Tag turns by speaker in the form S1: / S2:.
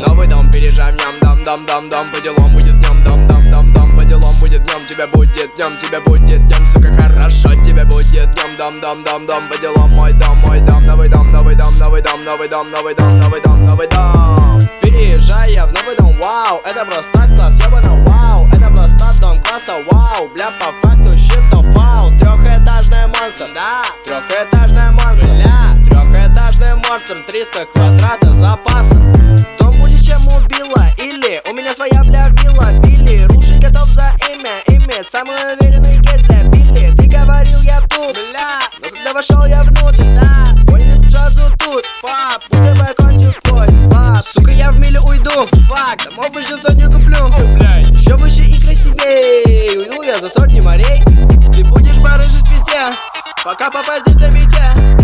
S1: Новый дом переезжаем, ням-дам-дам-дам-дам. По делам будет ням-дам-дам-дам-дам. По делам будет днем, тебе будет днем, тебе будет днем, сука, хорошо, тебе будет днем, дам-дам-дам-дам. По делам мой дом, новый дом, новый дом, новый дом, новый дом, новый дом, новый дом, новый дом. Переезжая в новый дом, вау, это просто класс, ёбана, вау, это просто дом класса, вау, бля, по факту щит-то фау. Трехэтажный монстр, да, трехэтажный монстр, бля, трехэтажный монстр, 300 квадратов запаса. Дом будет чем убила, или у меня своя, бля, вилла, Билли, рушить готов за имя, иметь самый уверенный гейс для Билли. Ты говорил, я тут, бля, но когда вошел я внутрь, да, понял сразу тут, пап, будто бы окончил сквозь, пап. Сука, я в милю уйду, фак, домов выше сотню куплю, еще выше и красивей, уйду я за сотни морей. Ты будешь барыжить везде, пока попасть здесь на мете.